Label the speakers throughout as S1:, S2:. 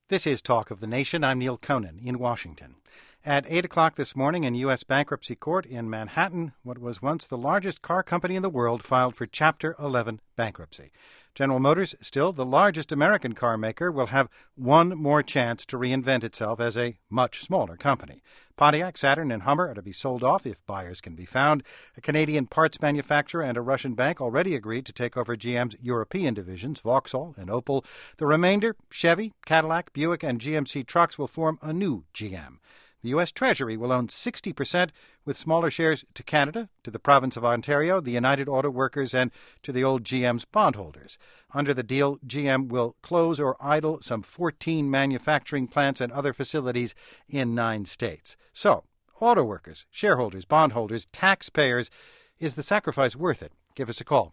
S1: This is Talk of the Nation. I'm Neil Conan in Washington. At 8 o'clock this morning in U.S. Bankruptcy Court in Manhattan, what was once the largest car company in the world filed for Chapter 11 bankruptcy. General Motors, still the largest American car maker, will have one more chance to reinvent itself as a much smaller company. Pontiac, Saturn, and Hummer are to be sold off if buyers can be found. A Canadian parts manufacturer and a Russian bank already agreed to take over GM's European divisions, Vauxhall and Opel. The remainder, Chevy, Cadillac, Buick, and GMC trucks, will form a new GM. The U.S. Treasury will own 60%, with smaller shares to Canada, to the province of Ontario, the United Auto Workers, and to the old GM's bondholders. Under the deal, GM will close or idle some 14 manufacturing plants and other facilities in 9 states. So, auto workers, shareholders, bondholders, taxpayers, is the sacrifice worth it? Give us a call,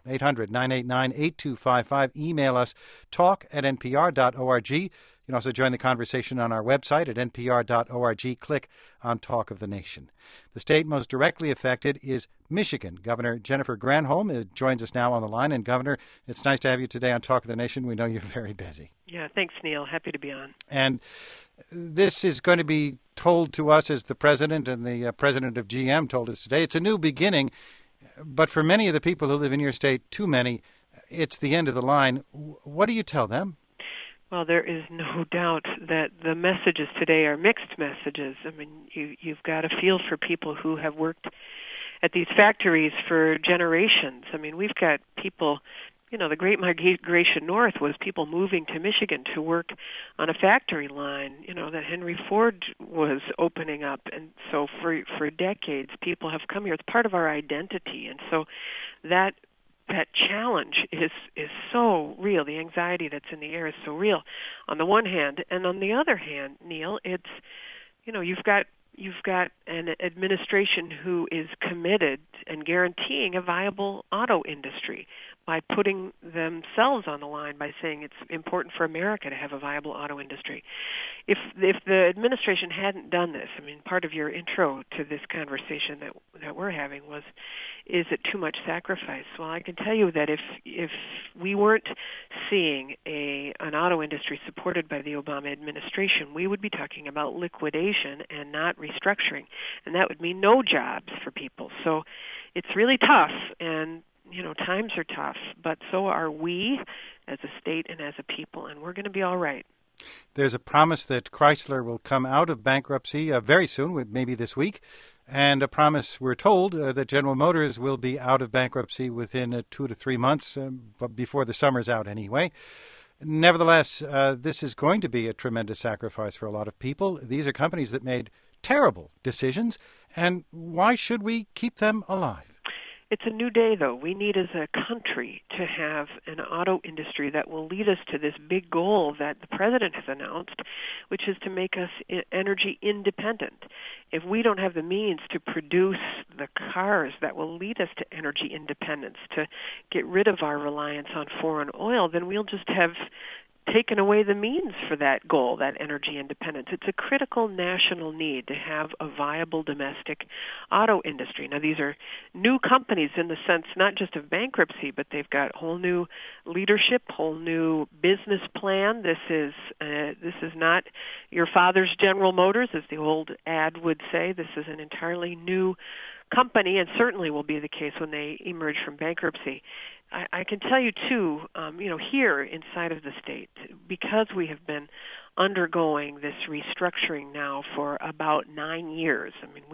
S1: 800-989-8255. Email us, talk@npr.org. You can also join the conversation on our website at npr.org. Click on Talk of the Nation. The state most directly affected is Michigan. Governor Jennifer Granholm joins us now on the line. And, Governor, it's nice to have you today on Talk of the Nation. We know you're very busy.
S2: Yeah, thanks, Neil. Happy to be on.
S1: And this is going to be told to us as the president and the president of GM told us today. It's a new beginning, but for many of the people who live in your state, too many, it's the end of the line. What do you tell them?
S2: Well, there is no doubt that the messages today are mixed messages. I mean, you've got a feel for people who have worked at these factories for generations. I mean, we've got people, the Great Migration North was people moving to Michigan to work on a factory line, that Henry Ford was opening up. And so for decades, people have come here. It's part of our identity. And so that challenge is so real. The anxiety that's in the air is so real on the one hand. And on the other hand, Neil, it's, you've got an administration who is committed and guaranteeing a viable auto industry by putting themselves on the line by saying it's important for America to have a viable auto industry. If the administration hadn't done this, I mean, part of your intro to this conversation that we're having was, is it too much sacrifice? Well, I can tell you that if we weren't seeing an auto industry supported by the Obama administration, we would be talking about liquidation and not restructuring, and that would mean no jobs for people. So it's really tough, and times are tough, but so are we as a state and as a people, and we're going to be all right.
S1: There's a promise that Chrysler will come out of bankruptcy very soon, maybe this week, and a promise, we're told, that General Motors will be out of bankruptcy within 2 to 3 months, but before the summer's out anyway. Nevertheless, this is going to be a tremendous sacrifice for a lot of people. These are companies that made terrible decisions, and why should we keep them alive?
S2: It's a new day, though. We need as a country to have an auto industry that will lead us to this big goal that the president has announced, which is to make us energy independent. If we don't have the means to produce the cars that will lead us to energy independence, to get rid of our reliance on foreign oil, then we'll just have taken away the means for that goal, that energy independence. It's a critical national need to have a viable domestic auto industry. Now, these are new companies in the sense not just of bankruptcy, but they've got whole new leadership, whole new business plan. This is not your father's General Motors, as the old ad would say. This is an entirely new company, and certainly will be the case when they emerge from bankruptcy. I can tell you, too, here inside of the state, because we have been undergoing this restructuring now for about 9 years, I mean,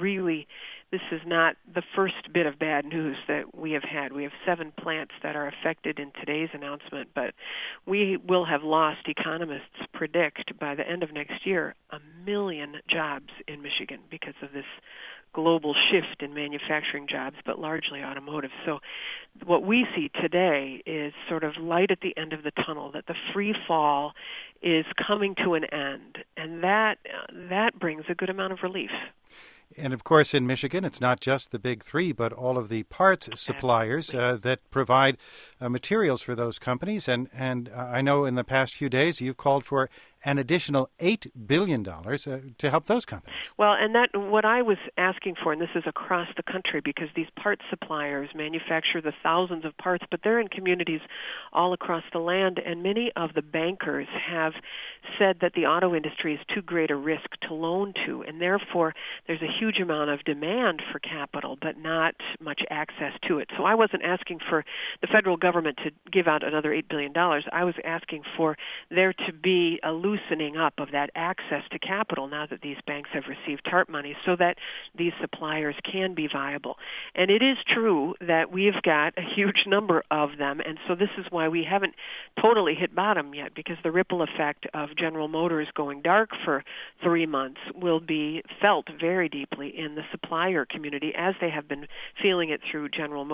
S2: this is not the first bit of bad news that we have had. We have 7 plants that are affected in today's announcement, but we will have lost, economists predict, by the end of next year, 1 million jobs in Michigan because of this global shift in manufacturing jobs, but largely automotive. So what we see today is sort of light at the end of the tunnel, that the free fall is coming to an end, and that brings a good amount of relief.
S1: And, of course, in Michigan, it's not just the big three, but all of the parts suppliers that provide materials for those companies. And I know in the past few days you've called for an additional $8 billion to help those companies.
S2: Well, and that what I was asking for, and this is across the country, because these parts suppliers manufacture the thousands of parts, but they're in communities all across the land, and many of the bankers have said that the auto industry is too great a risk to loan to, and therefore there's a huge amount of demand for capital, but not much access to it. So I wasn't asking for the federal government to give out another $8 billion. I was asking for there to be a loosening up of that access to capital now that these banks have received TARP money so that these suppliers can be viable. And it is true that we've got a huge number of them, and so this is why we haven't totally hit bottom yet, because the ripple effect of General Motors going dark for 3 months will be felt very deeply in the supplier community, as they have been feeling it through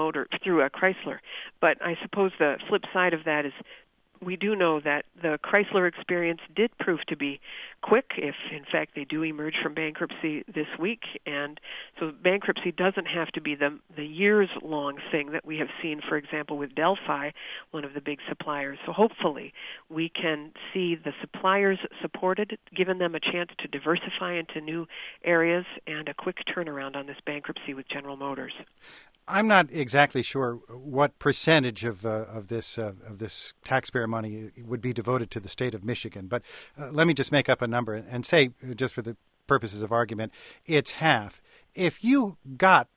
S2: Chrysler. But I suppose the flip side of that is we do know that the Chrysler experience did prove to be quick, if in fact they do emerge from bankruptcy this week. And so bankruptcy doesn't have to be the years-long thing that we have seen, for example, with Delphi, one of the big suppliers. So hopefully we can see the suppliers supported, given them a chance to diversify into new areas, and a quick turnaround on this bankruptcy with General Motors.
S1: I'm not exactly sure what percentage of this taxpayer money would be devoted to the state of Michigan, but let me just make up a number and say, just for the purposes of argument, it's half. If you got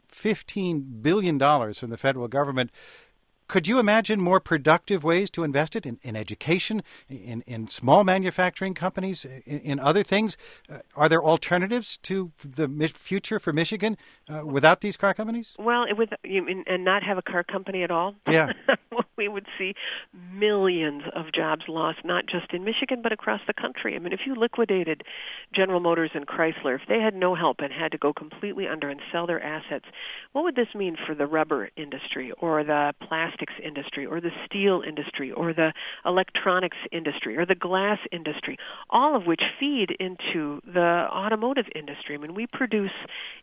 S1: $15 billion from the federal government, could you imagine more productive ways to invest it in education, in small manufacturing companies, in other things? Are there alternatives to the future for Michigan without these car companies?
S2: Well, and not have a car company at all?
S1: Yeah.
S2: We would see millions of jobs lost, not just in Michigan, but across the country. I mean, if you liquidated General Motors and Chrysler, if they had no help and had to go completely under and sell their assets, what would this mean for the rubber industry or the plastics industry or the steel industry or the electronics industry or the glass industry, all of which feed into the automotive industry? I mean, we produce,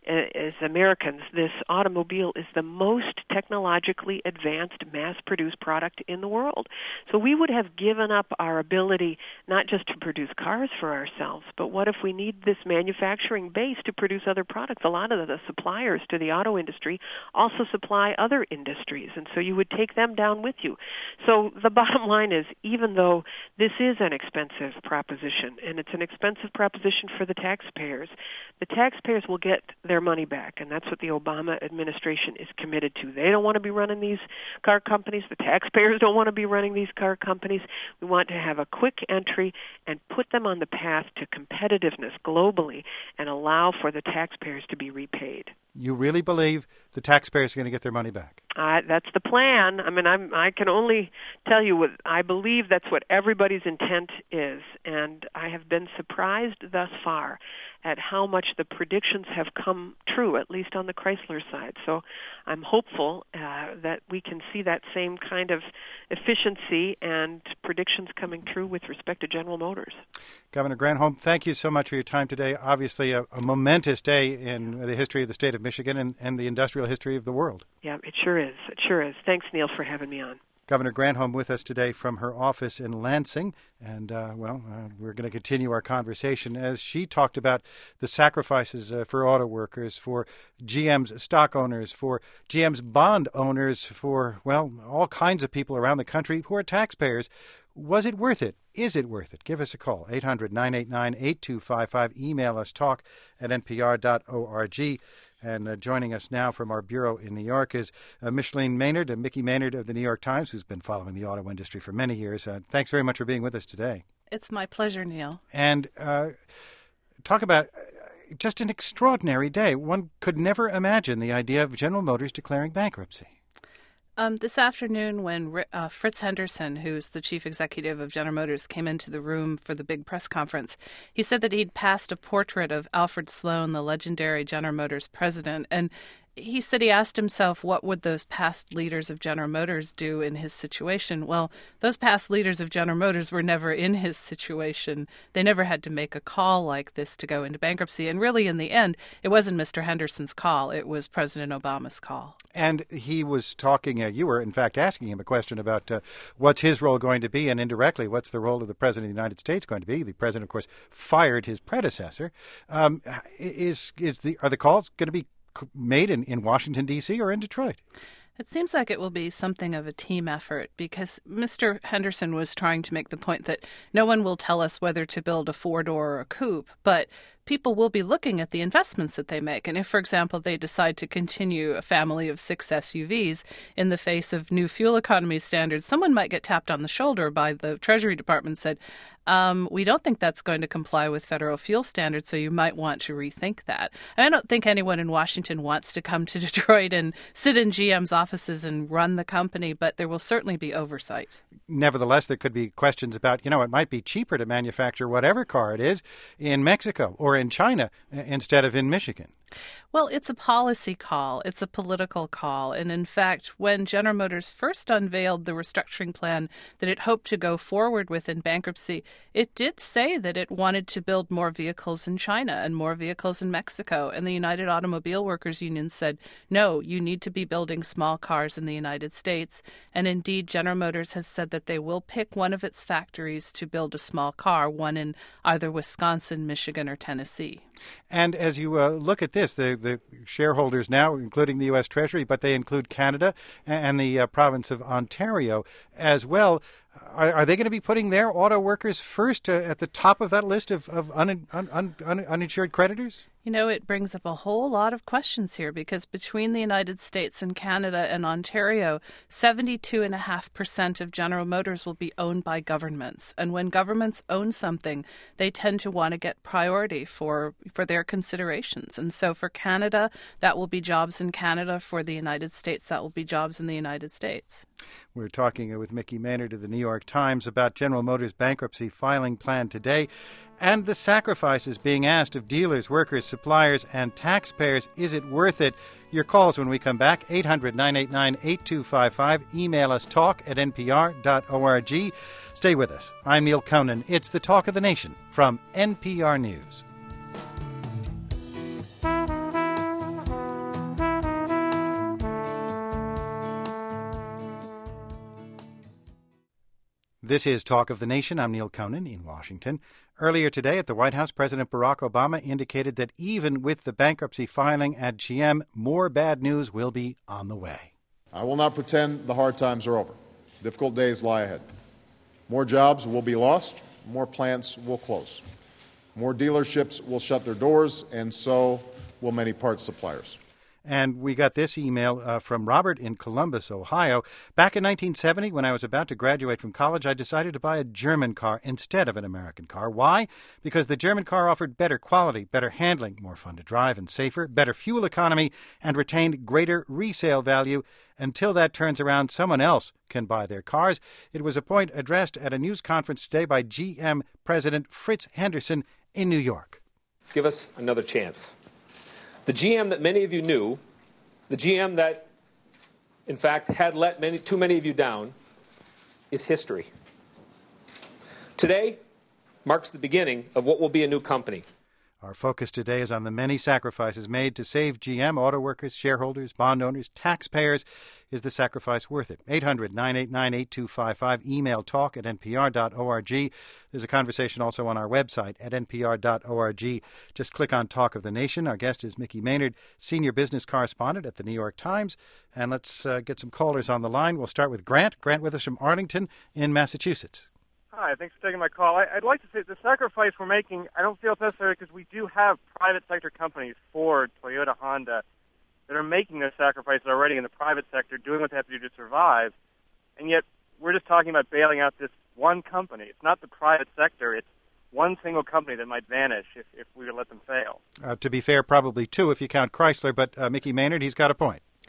S2: as Americans, this automobile is the most technologically advanced mass-produced product in the world. So we would have given up our ability not just to produce cars for ourselves, but what if we need this manufacturing base to produce other products? A lot of the suppliers to the auto industry also supply other industries, and so you would take them down with you. So the bottom line is, even though this is an expensive proposition, and it's an expensive proposition for the taxpayers will get their money back, and that's what the Obama administration is committed to. They don't want to be running these car companies. The taxpayers don't want to be running these car companies. We want to have a quick entry and put them on the path to competitiveness globally and allow for the taxpayers to be repaid.
S1: You really believe the taxpayers are going to get their money back?
S2: That's the plan. I mean, I can only tell you what I believe. That's what everybody's intent is, and I have been surprised thus far at how much the predictions have come true, at least on the Chrysler side. So I'm hopeful that we can see that same kind of efficiency and predictions coming true with respect to General Motors.
S1: Governor Granholm, thank you so much for your time today. Obviously a momentous day in the history of the state of Michigan and the industrial history of the world.
S2: Yeah, it sure is. It sure is. Thanks, Neil, for having me on.
S1: Governor Granholm with us today from her office in Lansing. And, we're going to continue our conversation as she talked about the sacrifices for auto workers, for GM's stock owners, for GM's bond owners, for, all kinds of people around the country who are taxpayers. Was it worth it? Is it worth it? Give us a call, 800-989-8255. Email us, talk@npr.org. And joining us now from our bureau in New York is Micheline Maynard, Mickey Maynard of the New York Times, who's been following the auto industry for many years. Thanks very much for being with us today.
S3: It's my pleasure, Neil.
S1: And talk about just an extraordinary day. One could never imagine the idea of General Motors declaring bankruptcy.
S3: This afternoon, when Fritz Henderson, who's the chief executive of General Motors, came into the room for the big press conference, he said that he'd passed a portrait of Alfred Sloan, the legendary General Motors president, and he said he asked himself, what would those past leaders of General Motors do in his situation? Well, those past leaders of General Motors were never in his situation. They never had to make a call like this to go into bankruptcy. And really, in the end, it wasn't Mr. Henderson's call. It was President Obama's call.
S1: And he was talking, you were, in fact, asking him a question about what's his role going to be, and indirectly, what's the role of the President of the United States going to be? The President, of course, fired his predecessor. Are the calls going to be made in Washington, D.C. or in Detroit?
S3: It seems like it will be something of a team effort because Mr. Henderson was trying to make the point that no one will tell us whether to build a four-door or a coupe, but people will be looking at the investments that they make. And if, for example, they decide to continue a family of 6 SUVs in the face of new fuel economy standards, someone might get tapped on the shoulder by the Treasury Department and said, we don't think that's going to comply with federal fuel standards, so you might want to rethink that. And I don't think anyone in Washington wants to come to Detroit and sit in GM's offices and run the company, but there will certainly be oversight.
S1: Nevertheless, there could be questions about, it might be cheaper to manufacture whatever car it is in Mexico or in China instead of in Michigan.
S3: Well, it's a policy call. It's a political call. And in fact, when General Motors first unveiled the restructuring plan that it hoped to go forward with in bankruptcy, it did say that it wanted to build more vehicles in China and more vehicles in Mexico. And the United Automobile Workers Union said, no, you need to be building small cars in the United States. And indeed, General Motors has said that they will pick one of its factories to build a small car, one in either Wisconsin, Michigan, or Tennessee.
S1: And as you look at this, the shareholders now, including the U.S. Treasury, but they include Canada and the province of Ontario as well. Are they going to be putting their auto workers first at the top of that list of uninsured creditors?
S3: It brings up a whole lot of questions here because between the United States and Canada and Ontario, 72.5% of General Motors will be owned by governments. And when governments own something, they tend to want to get priority for their considerations. And so for Canada, that will be jobs in Canada. For the United States, that will be jobs in the United States.
S1: We're talking with Mickey Maynard of the New York Times about General Motors' bankruptcy filing plan today and the sacrifices being asked of dealers, workers, suppliers, and taxpayers. Is it worth it? Your calls when we come back, 800-989-8255. Email us talk@npr.org. Stay with us. I'm Neil Conan. It's the Talk of the Nation from NPR News. This is Talk of the Nation. I'm Neil Conan in Washington. Earlier today at the White House, President Barack Obama indicated that even with the bankruptcy filing at GM, more bad news will be on the way.
S4: I will not pretend the hard times are over. Difficult days lie ahead. More jobs will be lost. More plants will close. More dealerships will shut their doors, and so will many parts suppliers.
S1: And we got this email from Robert in Columbus, Ohio. Back in 1970, when I was about to graduate from college, I decided to buy a German car instead of an American car. Why? Because the German car offered better quality, better handling, more fun to drive and safer, better fuel economy, and retained greater resale value. Until that turns around, someone else can buy their cars. It was a point addressed at a news conference today by GM President Fritz Henderson in New York.
S5: Give us another chance. The GM that many of you knew, the GM that, in fact, had let too many of you down, is history. Today marks the beginning of what will be a new company.
S1: Our focus today is on the many sacrifices made to save GM, auto workers, shareholders, bond owners, taxpayers. Is the sacrifice worth it? 800-989-8255. Email talk@npr.org. There's a conversation also on our website at npr.org. Just click on Talk of the Nation. Our guest is Mickey Maynard, senior business correspondent at the New York Times. And let's get some callers on the line. We'll start with Grant. Grant with us from Arlington in Massachusetts.
S6: Hi, thanks for taking my call. I'd like to say the sacrifice we're making, I don't feel it's necessary because we do have private sector companies, Ford, Toyota, Honda, that are making those sacrifices already in the private sector, doing what they have to do to survive. And yet we're just talking about bailing out this one company. It's not the private sector. It's one single company that might vanish if we would let them fail.
S1: To be fair, probably two if you count Chrysler. But Mickey Maynard, he's got a point.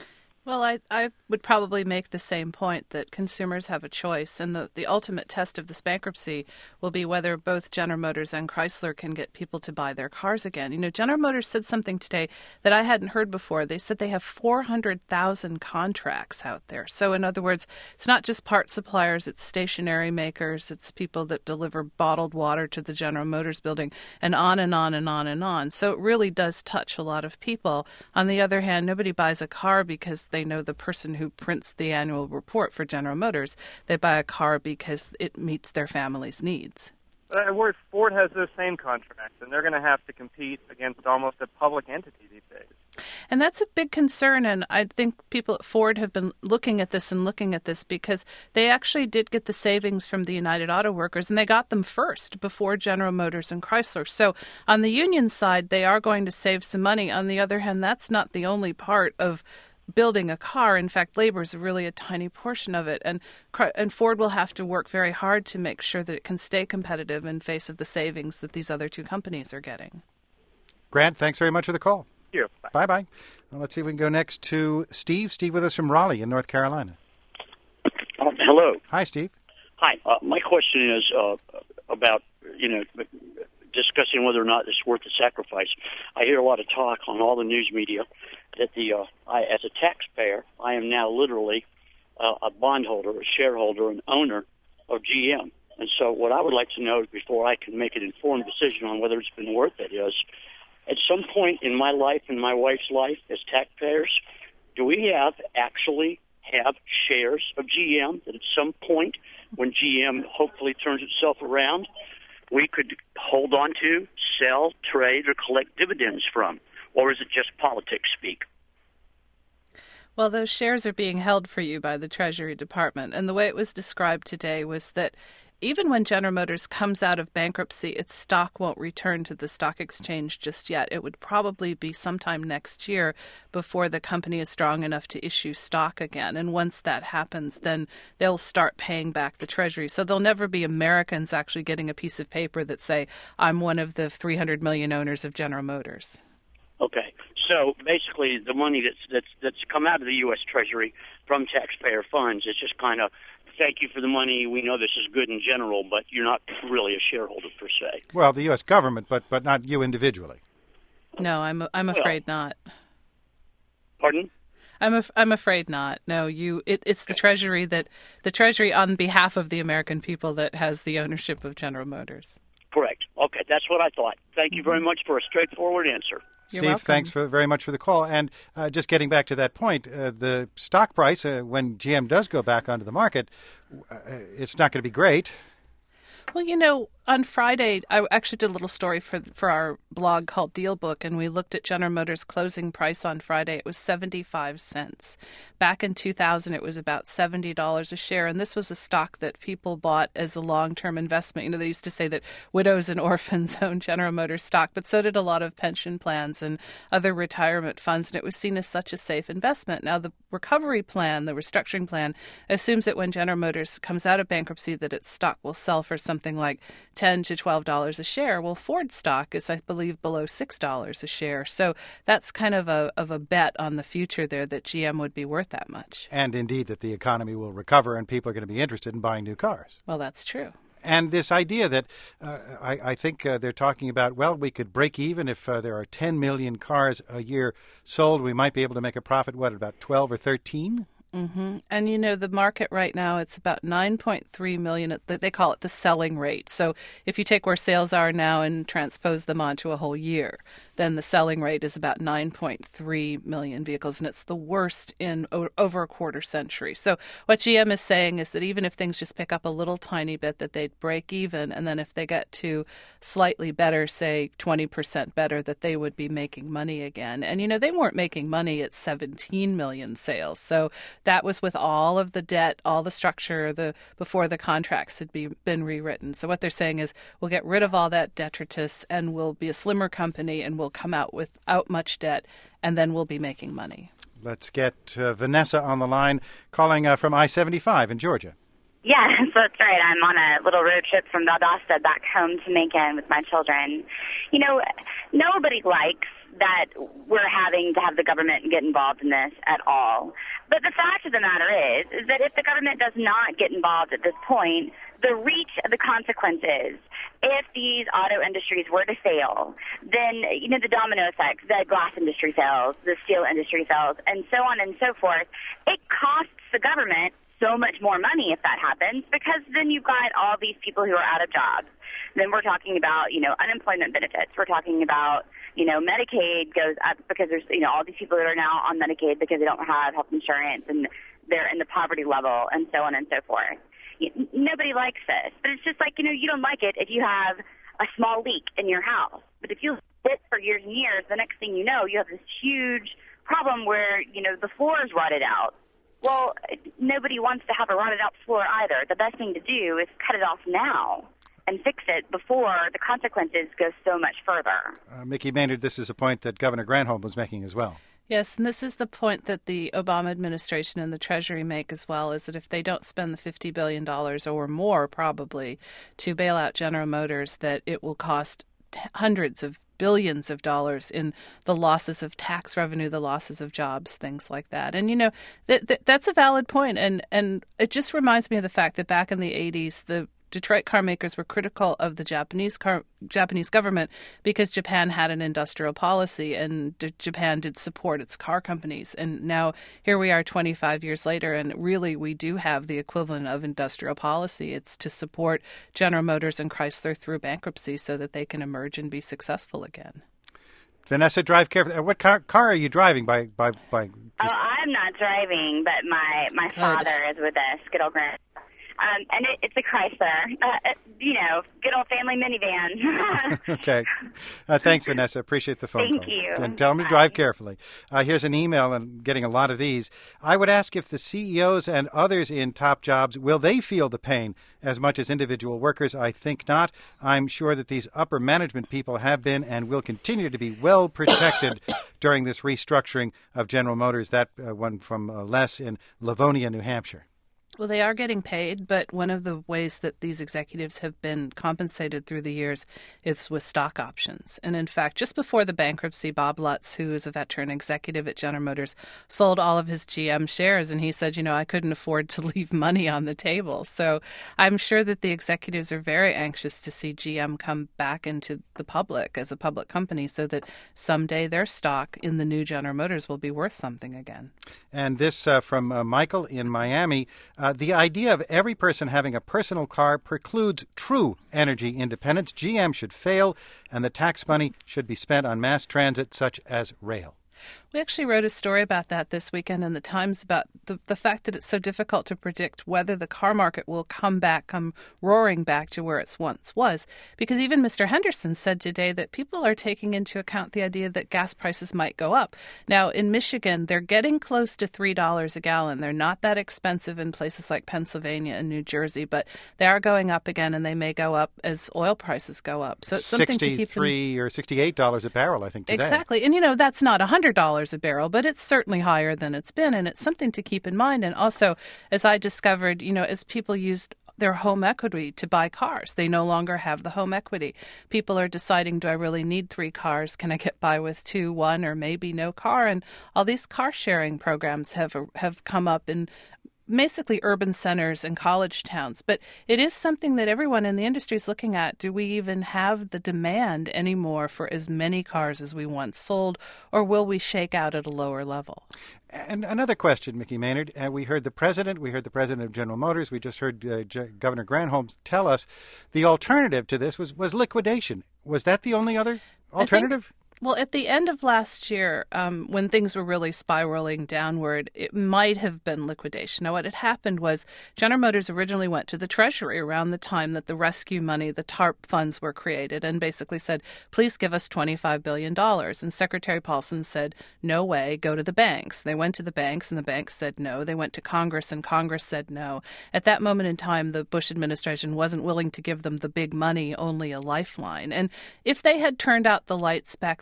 S3: Well, I would probably make the same point that consumers have a choice, and the ultimate test of this bankruptcy will be whether both General Motors and Chrysler can get people to buy their cars again. You know, General Motors said something today that I hadn't heard before. They said they have 400,000 contracts out there. So, in other words, it's not just part suppliers, it's stationery makers, it's people that deliver bottled water to the General Motors building, and on and on and on and on. So it really does touch a lot of people. On the other hand, nobody buys a car because they know the person who prints the annual report for General Motors. They buy a car because it meets their family's needs.
S6: I worry Ford has those same contracts, and they're going to have to compete against almost a public entity these days.
S3: And that's a big concern, and I think people at Ford have been looking at this because they actually did get the savings from the United Auto Workers, and they got them first before General Motors and Chrysler. So on the union side, they are going to save some money. On the other hand, that's not the only part of building a car. In fact, labor is really a tiny portion of it, and Ford will have to work very hard to make sure that it can stay competitive in face of the savings that these other two companies are getting.
S1: Grant, thanks very much for the call.
S6: Thank you.
S1: Bye-bye. Well, let's see if we can go next to Steve. Steve with us from Raleigh in North Carolina.
S7: Hello.
S1: Hi, Steve.
S7: Hi. My question is about, discussing whether or not it's worth the sacrifice. I hear a lot of talk on all the news media that as a taxpayer, I am now literally a bondholder, a shareholder, an owner of GM. And so what I would like to know before I can make an informed decision on whether it's been worth it is, at some point in my life and my wife's life as taxpayers, do we actually have shares of GM that at some point when GM hopefully turns itself around, we could hold on to, sell, trade, or collect dividends from? Or is it just politics speak?
S3: Well, those shares are being held for you by the Treasury Department. And the way it was described today was that even when General Motors comes out of bankruptcy, its stock won't return to the stock exchange just yet. It would probably be sometime next year before the company is strong enough to issue stock again. And once that happens, then they'll start paying back the Treasury. So there'll never be Americans actually getting a piece of paper that say, I'm one of the 300 million owners of General Motors.
S7: Okay. So basically the money that's come out of the U.S. Treasury from taxpayer funds is just kind of, thank you for the money. We know this is good in general, but you're not really a shareholder per se.
S1: Well, the U.S. government, but not you individually.
S3: No, I'm afraid not.
S7: Pardon?
S3: I'm afraid not. No, it's the Treasury on behalf of the American people that has the ownership of General Motors.
S7: Correct. Okay, that's what I thought. Thank you very much for a straightforward answer.
S1: Steve, thanks very much for the call. And just getting back to that point, the stock price, when GM does go back onto the market, it's not going to be great.
S3: Well, on Friday, I actually did a little story for our blog called Deal Book, and we looked at General Motors' closing price on Friday. It was 75 cents. Back in 2000, it was about $70 a share, and this was a stock that people bought as a long-term investment. They used to say that widows and orphans own General Motors stock, but so did a lot of pension plans and other retirement funds, and it was seen as such a safe investment. Now, the recovery plan, the restructuring plan, assumes that when General Motors comes out of bankruptcy that its stock will sell for something like $10 to $12 a share. Well, Ford stock is, I believe, below $6 a share. So that's kind of a bet on the future there that GM would be worth that much.
S1: And indeed that the economy will recover and people are going to be interested in buying new cars.
S3: Well, that's true.
S1: And this idea that I think they're talking about, well, we could break even if there are 10 million cars a year sold. We might be able to make a profit, about 12 or 13?
S3: Mm-hmm. And, the market right now, it's about 9.3 million. They call it the selling rate. So if you take where sales are now and transpose them onto a whole year, then the selling rate is about 9.3 million vehicles, and it's the worst in over a quarter century. So what GM is saying is that even if things just pick up a little tiny bit, that they'd break even, and then if they get to slightly better, say 20% better, that they would be making money again. And, they weren't making money at 17 million sales. So that was with all of the debt, all the structure, before the contracts had been rewritten. So what they're saying is we'll get rid of all that detritus and we'll be a slimmer company and we'll come out without much debt, and then we'll be making money.
S1: Let's get Vanessa on the line, calling from I-75 in Georgia.
S8: Yes, that's right. I'm on a little road trip from Valdosta back home to Macon with my children. Nobody likes that we're having to have the government get involved in this at all. But the fact of the matter is that if the government does not get involved at this point, the reach of the consequences, if these auto industries were to fail, then, the domino effect, the glass industry fails, the steel industry fails, and so on and so forth, it costs the government so much more money if that happens, because then you've got all these people who are out of jobs. Then we're talking about, unemployment benefits. We're talking about, Medicaid goes up because there's, all these people that are now on Medicaid because they don't have health insurance and they're in the poverty level and so on and so forth. Nobody likes this, but it's just like, you don't like it if you have a small leak in your house. But if you sit for years and years, the next thing you know, you have this huge problem where, the floor is rotted out. Well, nobody wants to have a rotted out floor either. The best thing to do is cut it off now and fix it before the consequences go so much further.
S1: Mickey Maynard, this is a point that Governor Granholm was making as well.
S3: Yes, and this is the point that the Obama administration and the Treasury make as well, is that if they don't spend the $50 billion or more probably to bail out General Motors, that it will cost hundreds of billions of dollars in the losses of tax revenue, the losses of jobs, things like that. And, that's a valid point. And it just reminds me of the fact that back in the 80s, the Detroit car makers were critical of the Japanese government because Japan had an industrial policy and Japan did support its car companies. And now here we are 25 years later, and really we do have the equivalent of industrial policy. It's to support General Motors and Chrysler through bankruptcy so that they can emerge and be successful again.
S1: Vanessa, drive carefully. What car are you driving by?
S8: Oh, I'm not driving, but my father is with us, good old grand. And it's a Chrysler, good old family minivan.
S1: Okay. Thanks, Vanessa. Appreciate the phone call.
S8: Thank you.
S1: And tell them to drive carefully. Here's an email, and getting a lot of these. I would ask if the CEOs and others in top jobs, will they feel the pain as much as individual workers? I think not. I'm sure that these upper management people have been and will continue to be well protected during this restructuring of General Motors. That one from Les in Livonia, New Hampshire.
S3: Well, they are getting paid, but one of the ways that these executives have been compensated through the years is with stock options. And in fact, just before the bankruptcy, Bob Lutz, who is a veteran executive at General Motors, sold all of his GM shares. And he said, I couldn't afford to leave money on the table. So I'm sure that the executives are very anxious to see GM come back into the public as a public company so that someday their stock in the new General Motors will be worth something again.
S1: And this from Michael in Miami. The idea of every person having a personal car precludes true energy independence. GM should fail, and the tax money should be spent on mass transit such as rail.
S3: We actually wrote a story about that this weekend in the Times about the fact that it's so difficult to predict whether the car market will come roaring back to where it once was. Because even Mr. Henderson said today that people are taking into account the idea that gas prices might go up. Now, in Michigan, they're getting close to $3 a gallon. They're not that expensive in places like Pennsylvania and New Jersey, but they are going up again, and they may go up as oil prices go up. So it's something to keep
S1: $63 or $68 a barrel, I think, today.
S3: Exactly. And, that's not $100 a barrel, but it's certainly higher than it's been, and it's something to keep in mind. And also, as I discovered, as people used their home equity to buy cars, they no longer have the home equity. People are deciding, do I really need 3 cars? Can I get by with 2, 1, or maybe no car? And all these car sharing programs have come up in basically urban centers and college towns. But it is something that everyone in the industry is looking at. Do we even have the demand anymore for as many cars as we once sold, or will we shake out at a lower level?
S1: And another question, Mickey Maynard. We heard the president of General Motors. We just heard Governor Granholm tell us the alternative to this was liquidation. Was that the only other alternative?
S3: Well, at the end of last year, when things were really spiraling downward, it might have been liquidation. Now, what had happened was General Motors originally went to the Treasury around the time that the rescue money, the TARP funds were created, and basically said, please give us $25 billion. And Secretary Paulson said, no way, go to the banks. They went to the banks, and the banks said no. They went to Congress, and Congress said no. At that moment in time, the Bush administration wasn't willing to give them the big money, only a lifeline. And if they had turned out the lights back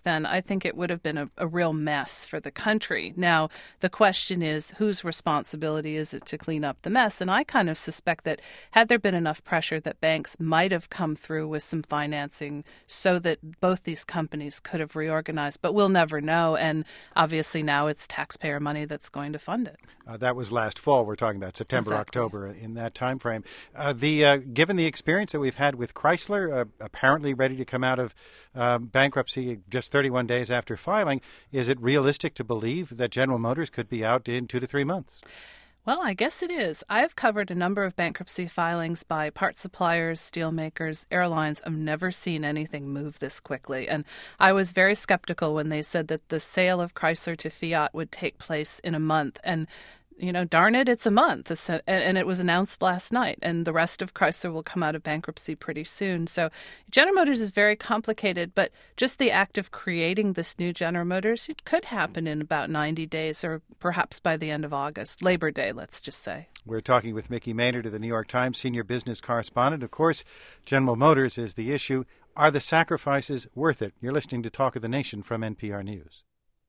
S3: then, I think it would have been a real mess for the country. Now, the question is, whose responsibility is it to clean up the mess? And I kind of suspect that had there been enough pressure, that banks might have come through with some financing so that both these companies could have reorganized. But we'll never know. And obviously now it's taxpayer money that's going to fund it.
S1: That was last fall. We're talking about September,
S3: Exactly.
S1: October, in that time frame. Given the experience that we've had with Chrysler, apparently ready to come out of bankruptcy just 31 days after filing, is it realistic to believe that General Motors could be out in 2 to 3 months?
S3: Well, I guess it is. I've covered a number of bankruptcy filings by part suppliers, steelmakers, airlines. I've never seen anything move this quickly. And I was very skeptical when they said that the sale of Chrysler to Fiat would take place in a month. And darn it, it's a month. And it was announced last night. And the rest of Chrysler will come out of bankruptcy pretty soon. So General Motors is very complicated, but just the act of creating this new General Motors, it could happen in about 90 days or perhaps by the end of August, Labor Day, let's just say.
S1: We're talking with Mickey Maynard of the New York Times, senior business correspondent. Of course, General Motors is the issue. Are the sacrifices worth it? You're listening to Talk of the Nation from NPR News.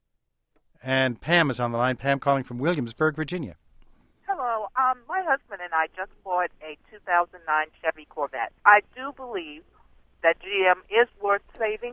S1: And Pam is on the line. Pam calling from Williamsburg, Virginia.
S9: Hello. My husband and I just bought a 2009 Chevy Corvette. I do believe that GM is worth saving.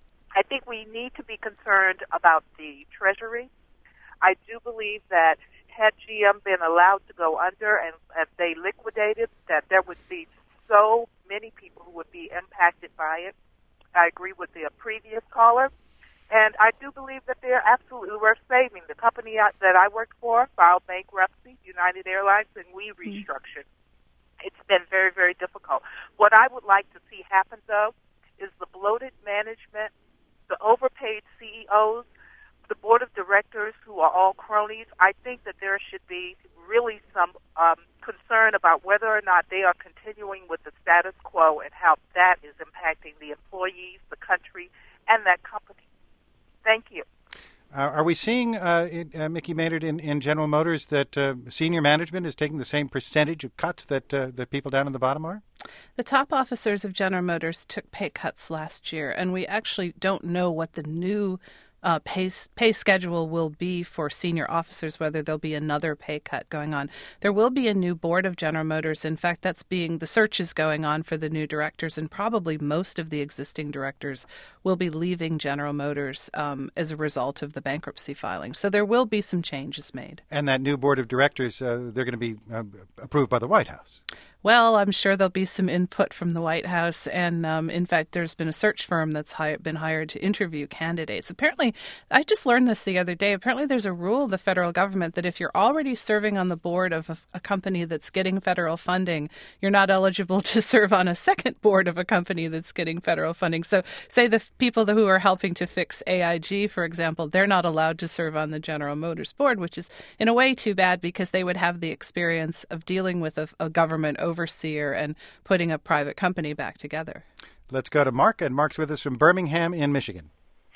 S9: I think we need to be concerned about the Treasury. I do believe that had GM been allowed to go under and they liquidated, that there would be so many people who would be impacted by it. I agree with the previous caller. And I do believe that they're absolutely worth saving. The company that I worked for filed bankruptcy, United Airlines, and we restructured. It's been very, very difficult. What I would like to see happen, though, is the bloated management, the overpaid CEOs, the board of directors who are all cronies. I think that there should be really some concern about whether or not they are continuing with the status quo and how that is impacting the employees, the country, and that company. Thank you.
S1: Are we seeing, Mickey Maynard, in General Motors that senior management is taking the same percentage of cuts that the people down in the bottom are?
S3: The top officers of General Motors took pay cuts last year, and we actually don't know what the new pay schedule will be for senior officers, whether there'll be another pay cut going on. There will be a new board of General Motors. In fact, the search is going on for the new directors, and probably most of the existing directors will be leaving General Motors as a result of the bankruptcy filing. So there will be some changes made.
S1: And that new board of directors, they're going to be approved by the White House.
S3: Well, I'm sure there'll be some input from the White House. And in fact, there's been a search firm that's been hired to interview candidates. Apparently, I just learned this the other day. Apparently, there's a rule of the federal government that if you're already serving on the board of a company that's getting federal funding, you're not eligible to serve on a second board of a company that's getting federal funding. So say the people who are helping to fix AIG, for example, they're not allowed to serve on the General Motors board, which is in a way too bad because they would have the experience of dealing with a government overseer and putting a private company back together.
S1: Let's go to Mark, and Mark's with us from Birmingham in Michigan.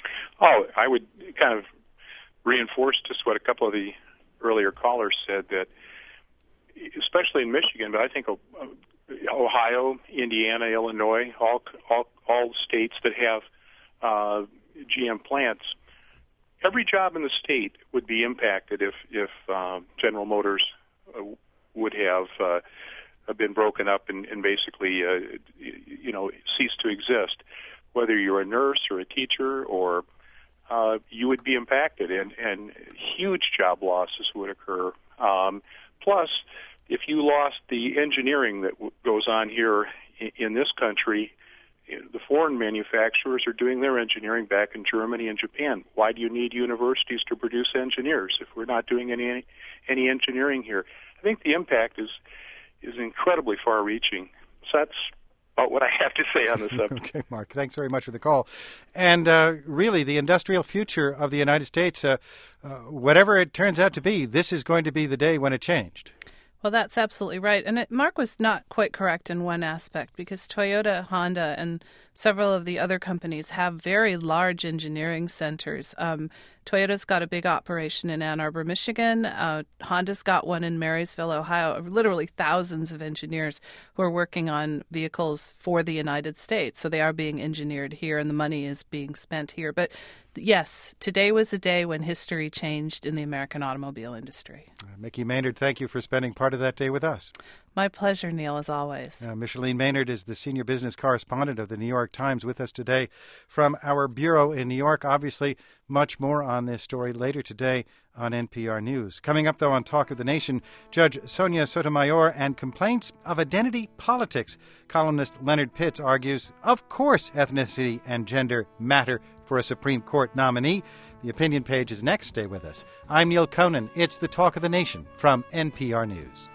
S10: Oh, I would kind of reinforce just what a couple of the earlier callers said, that especially in Michigan, but I think Ohio, Indiana, Illinois, all states that have GM plants, every job in the state would be impacted if General Motors would have been broken up and basically, ceased to exist. Whether you're a nurse or a teacher, or you would be impacted, and huge job losses would occur. Plus, if you lost the engineering that goes on here in this country, the foreign manufacturers are doing their engineering back in Germany and Japan. Why do you need universities to produce engineers if we're not doing any engineering here? I think the impact is incredibly far-reaching. So that's about what I have to say on the subject.
S1: Okay, Mark, thanks very much for the call. And really, the industrial future of the United States, whatever it turns out to be, this is going to be the day when it changed.
S3: Well, that's absolutely right. And Mark was not quite correct in one aspect, because Toyota, Honda, and several of the other companies have very large engineering centers. Toyota's got a big operation in Ann Arbor, Michigan. Honda's got one in Marysville, Ohio. Literally thousands of engineers who are working on vehicles for the United States. So they are being engineered here, and the money is being spent here. But yes, today was a day when history changed in the American automobile industry.
S1: Mickey Maynard, thank you for spending part of that day with us.
S3: My pleasure, Neil, as always.
S1: Micheline Maynard is the senior business correspondent of the New York Times with us today from our bureau in New York. Obviously, much more on this story later today on NPR News. Coming up, though, on Talk of the Nation, Judge Sonia Sotomayor and complaints of identity politics. Columnist Leonard Pitts argues, of course, ethnicity and gender matter for a Supreme Court nominee. The opinion page is next. Stay with us. I'm Neil Conan. It's the Talk of the Nation from NPR News.